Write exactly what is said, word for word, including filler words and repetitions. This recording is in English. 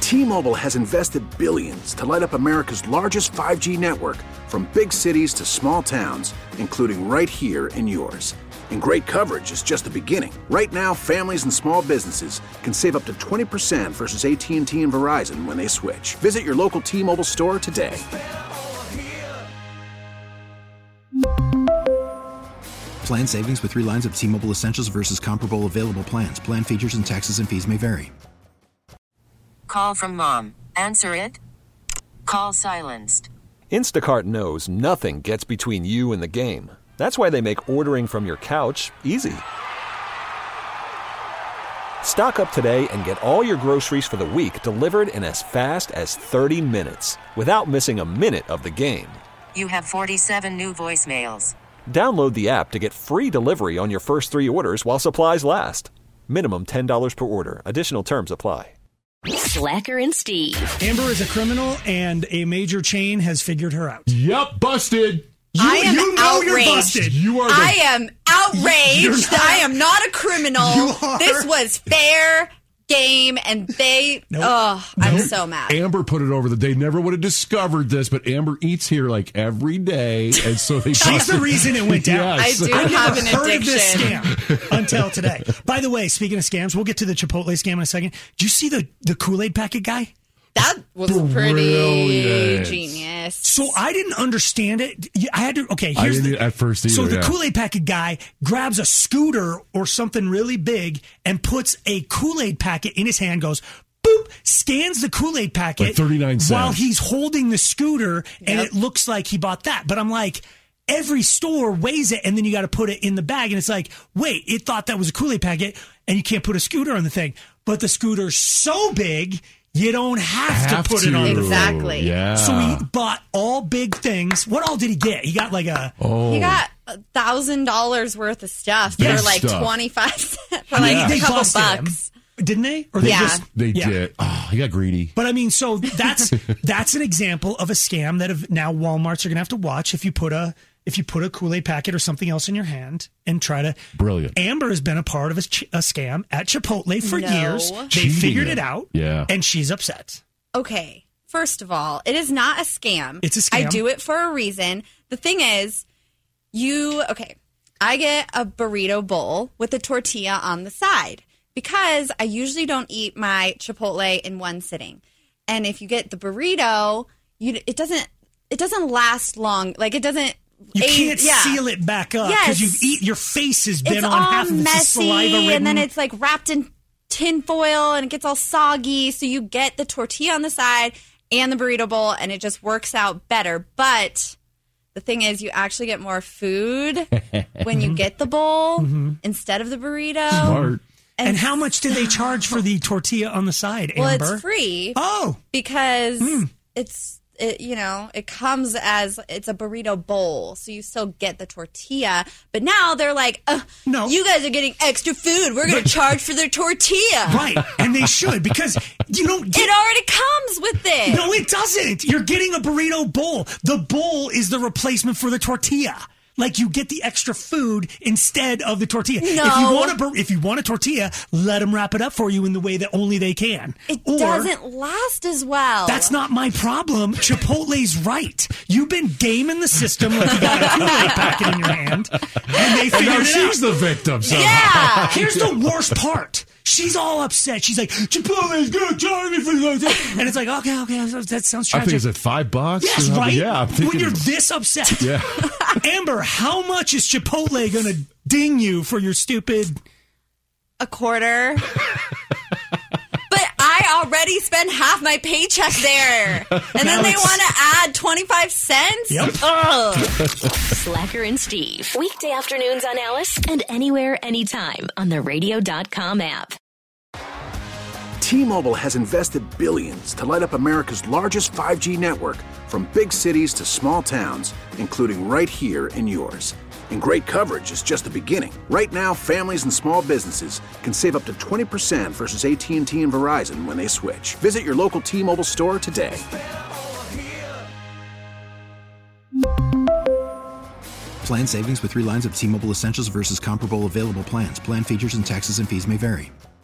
T-Mobile has invested billions to light up America's largest five G network, from big cities to small towns, including right here in yours. And great coverage is just the beginning. Right now, families and small businesses can save up to twenty percent versus A T and T and Verizon when they switch. Visit your local T-Mobile store today. Plan savings with three lines of T-Mobile Essentials versus comparable available plans. Plan features and taxes and fees may vary. Call from mom. Answer it. Call silenced. Instacart knows nothing gets between you and the game. That's why they make ordering from your couch easy. Stock up today and get all your groceries for the week delivered in as fast as thirty minutes without missing a minute of the game. You have forty-seven new voicemails. Download the app to get free delivery on your first three orders while supplies last. Minimum ten dollars per order. Additional terms apply. Slacker and Steve. Amber is a criminal, and a major chain has figured her out. Yep, busted. You, I am you know outraged. You're busted. You are. The, I am outraged. Not, I am not a criminal. You are. This was fair game, and they. Nope. Oh, I'm Nope. so mad. Amber put it over the. They never would have discovered this, but Amber eats here like every day, and so they. She's the reason it went down. Yes. I do I have never an heard of this addiction. scam until today. By the way, speaking of scams, we'll get to the Chipotle scam in a second. Did you see the, the Kool-Aid packet guy? That was pretty Brilliant. genius. So I didn't understand it. I had to. Okay, I here's didn't the, at first either. So the yeah. Kool-Aid packet guy grabs a scooter or something really big and puts a Kool-Aid packet in his hand. Goes boop, scans the Kool-Aid packet Like thirty-nine cents. while he's holding the scooter, and Yep. it looks like he bought that. But I'm like, every store weighs it, and then you got to put it in the bag, and it's like, wait, it thought that was a Kool-Aid packet, and you can't put a scooter on the thing. But the scooter's so big, you don't have, Have to put to. it on the thing. Exactly. Yeah. So he bought all big things. What all did he get? He got like a. Oh. He got a thousand dollars worth of stuff Big for like stuff. twenty five cents for I mean, like they a couple busted him, bucks. didn't they? Or they Yeah. just They yeah. did. Oh, he got greedy. But I mean, so that's that's an example of a scam that have, now Walmarts are going to have to watch if you put a if you put a Kool-Aid packet or something else in your hand and try to. Brilliant. Amber has been a part of a, ch- a scam at Chipotle for No. years. They Cheating figured it. it out. Yeah. And she's upset. Okay, first of all, it is not a scam. It's a scam. I do it for a reason. The thing is, you, okay, I get a burrito bowl with a tortilla on the side because I usually don't eat my Chipotle in one sitting. And if you get the burrito, you it doesn't it doesn't last long. Like it doesn't. You age- can't yeah. seal it back up because Yes. you eat. Your face has been It's on all half of it. It's messy, saliva ridden. and then it's like wrapped in tin foil, and it gets all soggy. So you get the tortilla on the side and the burrito bowl, and it just works out better. But the thing is, you actually get more food when you get the bowl Mm-hmm. instead of the burrito. Smart. And how much do they charge for the tortilla on the side, Well, Amber? it's free Oh, because it's. It, you know, it comes as it's a burrito bowl, so you still get the tortilla. But now they're like, uh, No. you guys are getting extra food. We're going to charge for their tortilla. right. And they should because you don't get It already comes with it. No, it doesn't. You're getting a burrito bowl. The bowl is the replacement for the tortilla. Like you get the extra food instead of the tortilla. No. If you want a bur- if you want a tortilla, let them wrap it up for you in the way that only they can. It Or, doesn't last as well. That's not my problem. Chipotle's right. You've been gaming the system like you got a Kool-Aid packet in your hand, and they And figured now it she's out. the victim. Somehow. Yeah. Here's the worst part. She's all upset. She's like, Chipotle's gonna charge me for this. And it's like, okay, okay, that sounds I tragic. think it's at five bucks. Yes, Or how- right? Yeah, I'm thinking. When you're this upset. Yeah. Amber, how much is Chipotle going to ding you for your stupid... a quarter. But I already spend half my paycheck there. And Now then they it's- want to add twenty-five cents? Yep. Ugh. Slacker and Steve. Weekday afternoons on Alice and anywhere, anytime on the radio dot com app. T-Mobile has invested billions to light up America's largest five G network, from big cities to small towns, including right here in yours. And great coverage is just the beginning. Right now, families and small businesses can save up to twenty percent versus A T and T and Verizon when they switch. Visit your local T-Mobile store today. Plan savings with three lines of T-Mobile Essentials versus comparable available plans. Plan features and taxes and fees may vary.